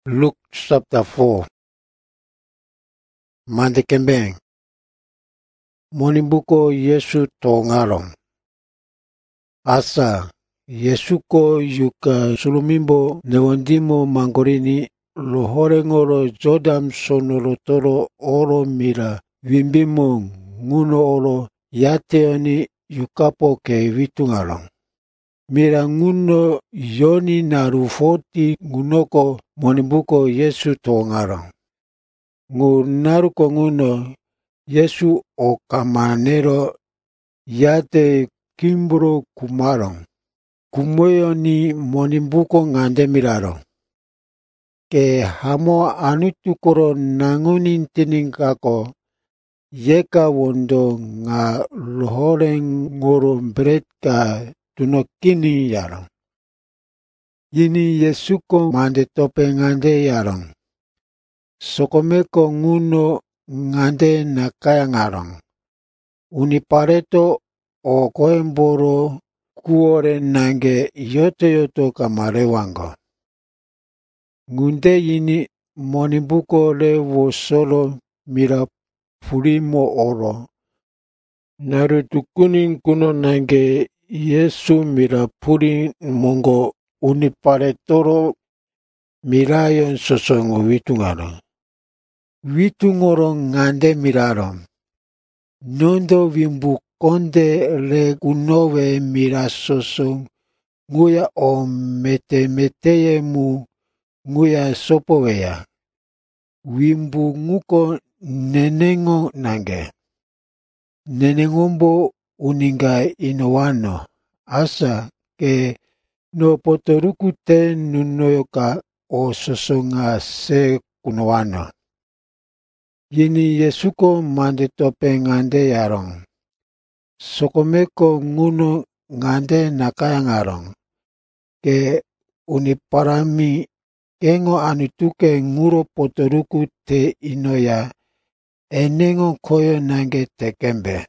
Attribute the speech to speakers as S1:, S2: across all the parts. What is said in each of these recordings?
S1: Luke chapter 4. Mande kembeng. Monimbuko Yesu tongalong. Asa Yesuko yuka sulumimbo newandimo mangorini lohorengoro Jodam sonolotoro oro mira vimbimo nguno oro yateoni yukapo ke vitungalong. Mira nguno yoni narufoti ngunoko monimbuko Yesu tongalong. Ngu naruko nguno Yesu o kamanero yate kimbro kumarong. Kumoyo ni monimbuko ngande mirarong. Ke hamo anutukoro nangunin tiningkako yeka wondo nga lohoreng ngoro bretka tunokini yarong. Yini Yesuko mande tope ngande yarong. Sokomeko nguno ngande nakaya ngarong. Unipareto o koemboro kuore nange yoto kamarewango. Ngunde yini monimbuko le wosolo mira purimo oro. Narutukunin kuno nange Yesu mira puri mongo uniparetoro mirayon sosongo witungaro. Witungoro ngande miraro. Nondo wimbu konde le kunowe mirasoso nguya o mete mu nguya sopoweya. Wimbu nguko nenengo nange. Nenengombo uninga inowano. Asa ke no potoruku te nunoyoka o sosonga se kunowano. Yini Yesuko mande tope ngande yarong. Sokomeko nguno ngande nakaya ngarong. Ke uniparami kengo anutuke nguro potoruku te inoya enengo koyo nange tekembe.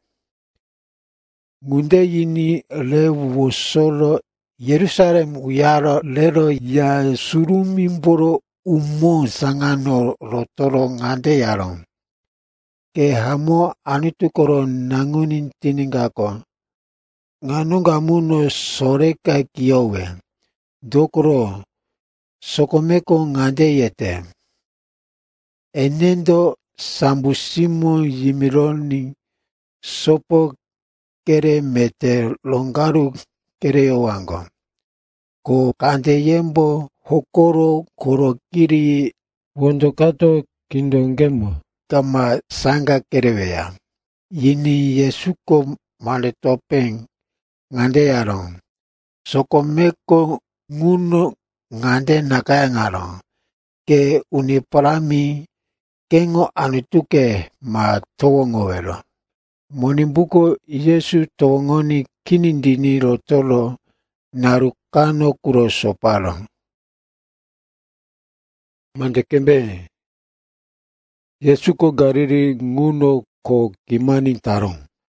S1: Ngunde yini le wosolo Yerusalem uyaro lero ya surumimboro umo sangano rotoro ngande yarong. Ke hamo anutukoro nangunin tiningako. Nganunga muno soreka kiyowe. Dokoro sokomeko ngande yete. Enendo sambusimo yimironi sopo kere mete longaru kere yowango. Ko kande yembo hokoro koro kiri wondokato kindongemo. Kama sanga kereweya. Yini Yesuko male topeng ngande yarong. Sokomeko nguno ngande nakaya ngarong. Ke uniparami kengo anutuke ma towongowelo. Monimbuko Yesu towongoni kinindini rotolo narukano kuro sopalong. Mandekembe. Yesuko gariri nguno ko kimani tarong.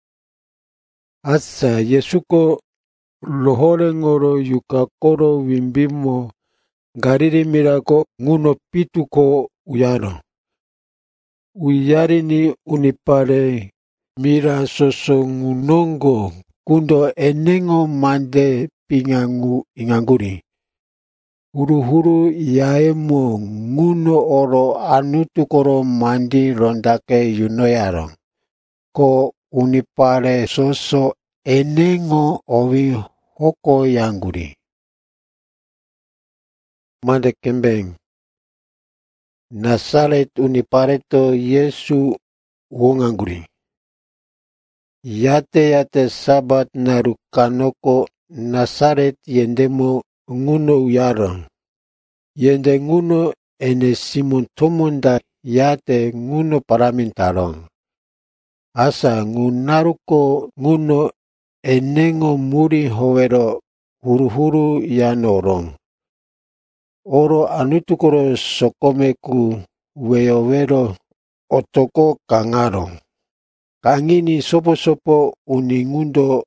S1: Asa Yesuko lohore ngoro yukakoro wimbimo gariri mirako nguno pitu ko uyaro. Uyari ni unipare mira soso ngunongo kundo enengo mande pingangu inganguri. Huru-huru yaemo nguno oro anutukoro mandi rondake yunoyarong. Ko unipare soso enengo owi hoko yanguri. Mande kembeng. Nasaret unipareto Yesu wonganguri. Yate sabat narukanoko Nasaret yendemo nguno uyarong. Yende nguno ene Simon tomonda yate nguno paramintarong. Asa ngunaruko nguno enengo muri howero huru-huru yanorong. Oro anutukoro sokomeku weyowero otoko kangarong. Kangini sopo-sopo uningundo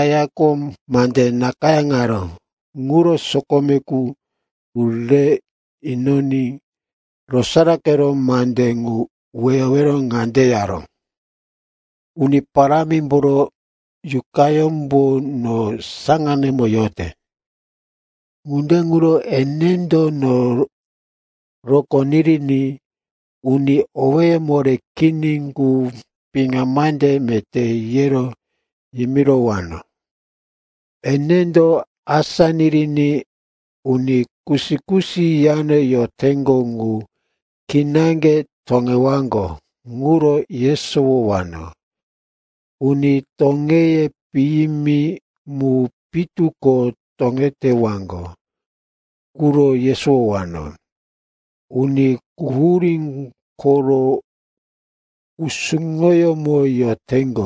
S1: Aisayako mande nakaya ngarong. Nguro sokomeku ule inoni rosarakero mande ngu weowero ngande yarong. Uni paramimboro yukayombo no sangane moyote. Ngunde nguro enendo no rokonirini uni oweye more kini ngu pingamande mete yero yimiro wano. Enendo asanirini uni kusikusi yano yotengo ngu kinange tongewango nguro Yesu wano. Uni tongeye piimi mu pituko tongete wango nguro Yesu wano. Uni kuhuring koro usungoyo mo yotengo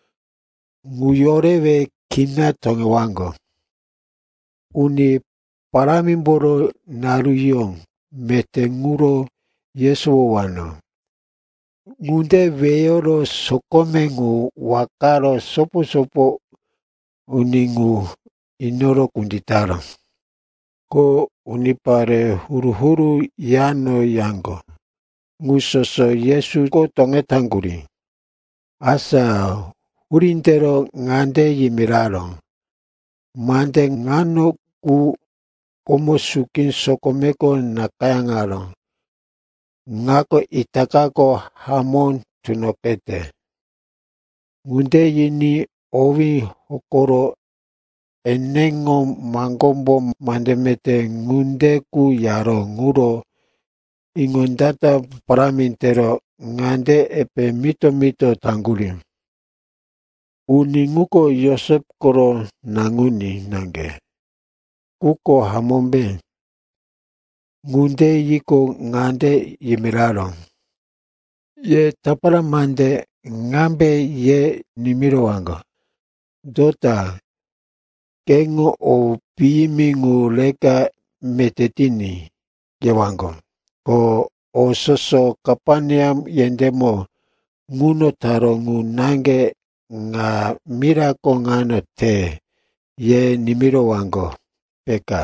S1: nguyorewe kina tongewango. Uni paramimboro naruyong mete nguro Yesu wano. Ngunde weyoro sokomengu wakaro sopo uningu inoro kunditaro. Ko unipare huru-huru yano yango. Ngusoso Yesu ko tongetanguri. Asa urintero ngande yimiraro. Mande ngano ku komosukin sokomeko nakayangaro. Ngako itakako hamon tunokete. Ngunde yini owi hokoro enengo mangombo mandemete ngunde ku yaro nguro ingondata paramintero ngande epe mito tanguri. Uninguko Yosef koro nanguni nange. Kuko hamombe. Ngunde yiko ngande yimiraro. Ye tapara mande ngambe ye nimiro wango. Dota kengo o pimingu leka metetini ye wango. Ko o soso kapaniam yendemo nguno taro ngu nange nga mirako ngano te ye nimiro wango peka.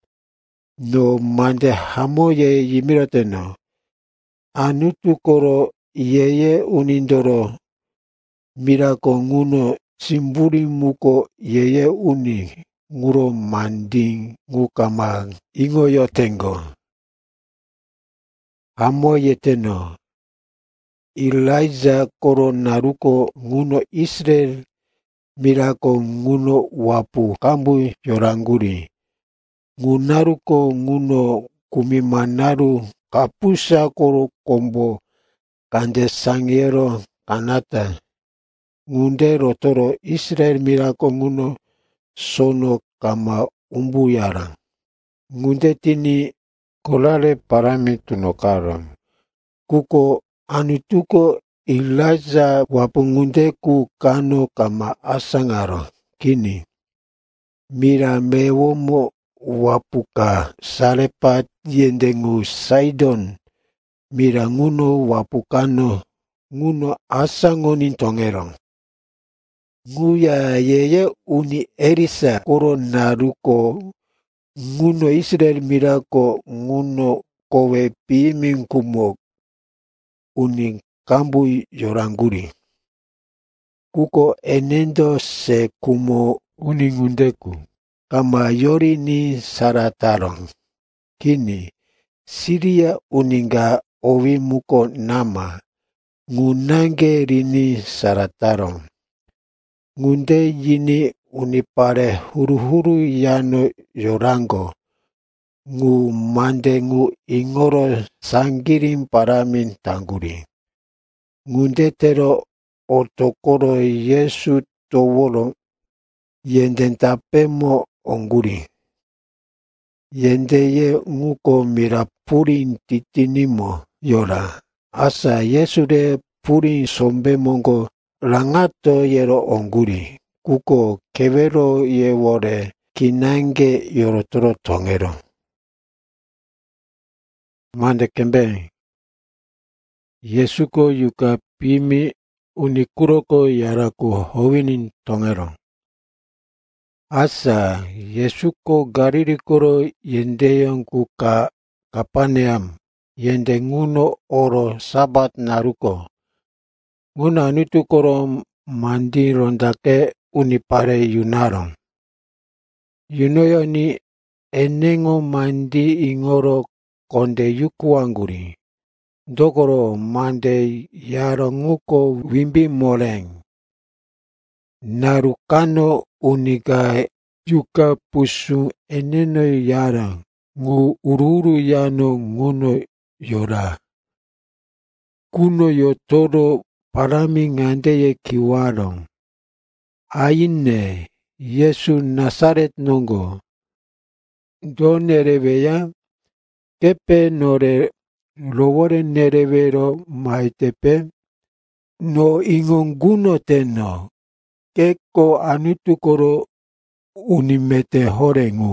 S1: No mande hamo ye yimiroteno. Anutu koro yeye unindoro mirako nguno simburi muko yeye uni nguro manding ngukama ingo yotengo. Hamo yeteno. Elijah koro naruko nguno Israel mirako nguno wapu kambu yoranguri. Ngunaruko nguno kumimanaru kapusa koro kombo kande sangiero kanata. Ngunde rotoro Israel mirako nguno sono kama umbuyara. Ngunde tini kolare parami tunokaro. Kuko anutuko Elijah wapungunde ku kano kama asangaro. Kini. Mira mewomo wapuka sarepat yendengu Sidon. Mira nguno wapukano nguno asangonin tongerong. Nguya yeye uni Elisa koro naruko nguno Israel mirako nguno kowe piminkumo uni kambu yoranguri. Kuko enendo se kumo uningundeku. Kama yori ni saratarong. Kini Siria uninga owi muko nama. Ngunange rini saratarong. Ngunde yini unipare huru-huru yano yorango. Ngu mande ngu ingoro sangirin paramin tanguri. Ngunde tero otokoro Yesu toworo yendentapemo onguri. Yendeye nguko mirapurin titinimo yora. Asa Yesu de purin sombe mongo rangato yero onguri. Kuko kevero yewore kinange yorotoro tongero. Mande kembe. Yesuko yuka pimi unikuroko yaraku howinin tongero. Asa Yesuko garirikoro yendeyong kuka Kapaneam, yende nguno oro Sabat naruko. Nguna anutu koro mandi rondake unipare yunarong. Yunoyo ni enengo mandi ingoro konde yukuanguri. Dokoro mande yaronguko wimbi moleng. Narukano uniga yuka pusu eneno yarang. Ngu ururu yano nguno yora. Kuno yotoro parami ngandeye kiwarong. Aine Yesu Nazaret nongo. Do nereveya kepe nore lowore nerevero maitepe no ingonguno teno keko anutukoro unimete horengu.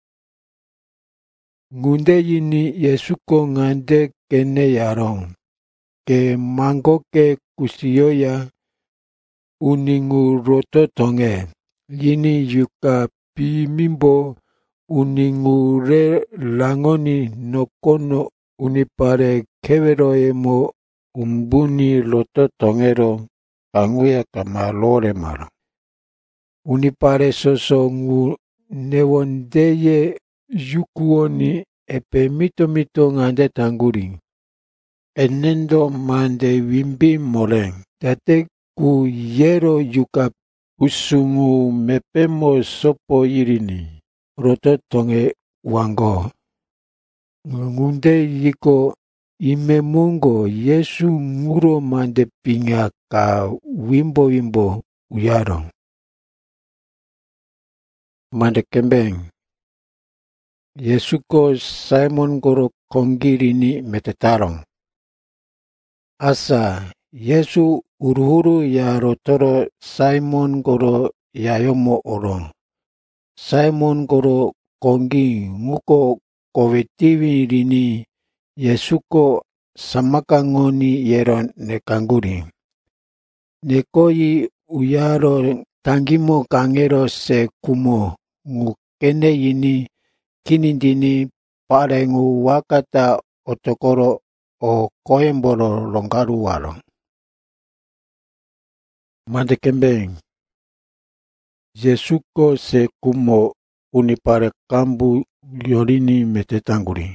S1: Ngunde yini Yesuko ngande kene yarong. Ke mangoke kusiyoya uningu roto tonge. Yini yuka pimimbo uningu re langoni nokono unipare kevero emo umbuni roto tongero kanguya kamalore mara. Unipare soso ngu newondeye yukuoni epe mito ngande tanguri. Enendo mande wimbi moleng. Tate ku yero yuka usungu mepemo sopo irini. Roto tonge wango. Ngunde yiko imemungo Yesu nguro mande pinga ka wimbo uyarong. Mande kembeng. Yesuko Simon goro kongirini metetarong. Asa Yesu uruhuru ya rotoro Simon goro yayomo orong. Simon goro kongi nguko kowetiwi rini Yesuko samakangoni yero nekanguri. Nekoi uyaro tangimo kangero se kumo ngukene yini kinindini parengu wakata otokoro o koemboro longaru waro. Mandekembeng. Yesuko se kumo unipare kambu yorini metetanguri.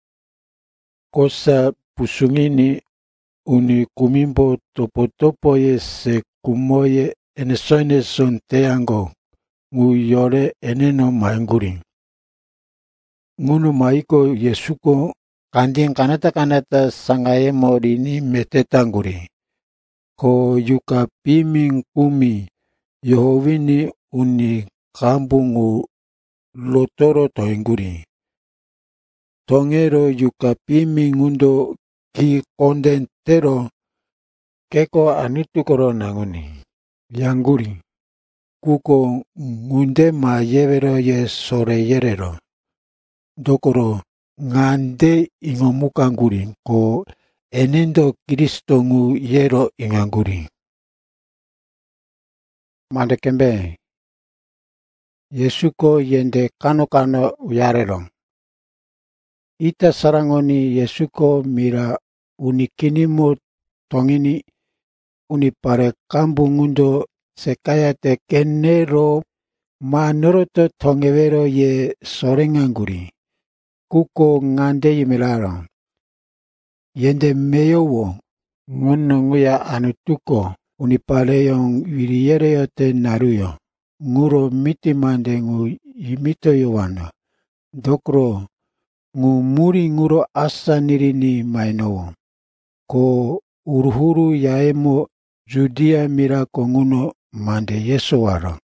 S1: Kosa pusungini uni kumimbo topo ye se kumoye enesoine sonteango ngu yore eneno maenguri. Ngunu maiko Yesuko kanding kanata sangaemo rini metetanguri. Ko yuka piming kumi Yehovini uni kambungu lotoro toenguri. Tongero yuka piming undo ki kondentero keko anutukoro nanguni. Yanguri. Kuko ngunde ma yevero ye sore yerero. Dokoro ngande ingomukanguri ko enendo Kristo ngu yero inganguri. Mandekembe. Yesuko yende kano uyarelong. Ita sarangoni Yesuko mira unikinimo tongini unipare kambungundo sekayate kenero manoroto tongevero ye sorenganguri. Kuko ngande yimelarong. Yende meyowo ngununguya anutuko unipaleyong wiriyereyote naruyo. Nguro miti mande ngu imito yowana. Dokro ngu muri nguro asa nirini mainowo. Ko uruhuru yaemo Judea mira konguno mande Yesu waro.